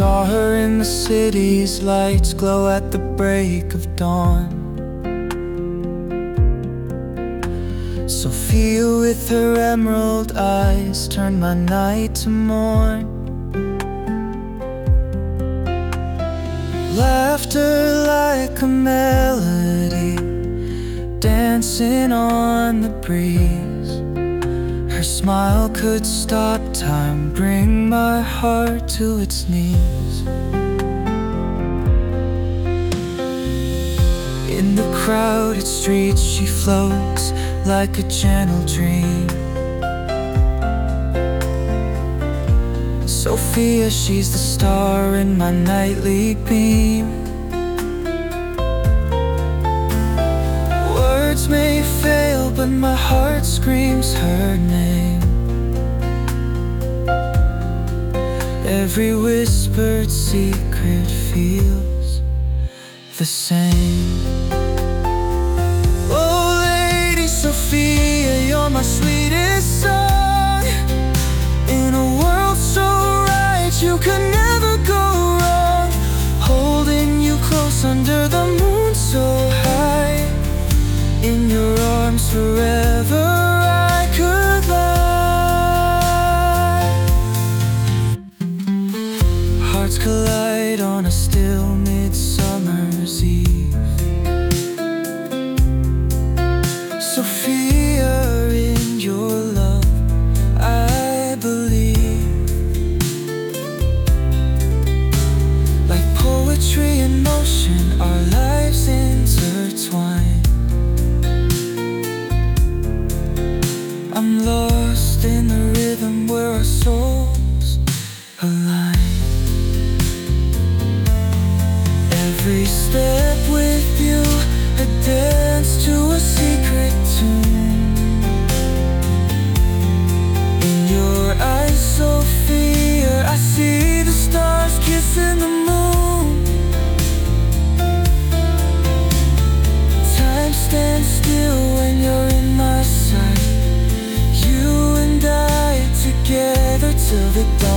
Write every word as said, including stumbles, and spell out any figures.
saw her in the city's lights glow at the break of dawn. Sophia with her emerald eyes turned my night to morn. Laughter like a melody dancing on the breeze. Her smile could stop time, bring my heart to its knees. In the crowded streets she floats like a gentle dream. Sophia, she's the star in my nightly beam. Words may fail, but my heart screams her name. Every whispered secret feels the same. Oh, Lady Sophia, you're my sweetest song. In a world so right, you could never go wrong. Holding you close under the moon so high. In your arms forever I could lie. Hearts collide on a still midsummer's eve. Sophia, in your love I believe. Like poetry in motion, our lives intertwine. I'm lost in the rhythm where our souls align. Every step with you, a dance to a secret tune. In your eyes, Sophia, I see the stars kissing the moon. Time stands still when you're in my sight. You and I together till the dawn.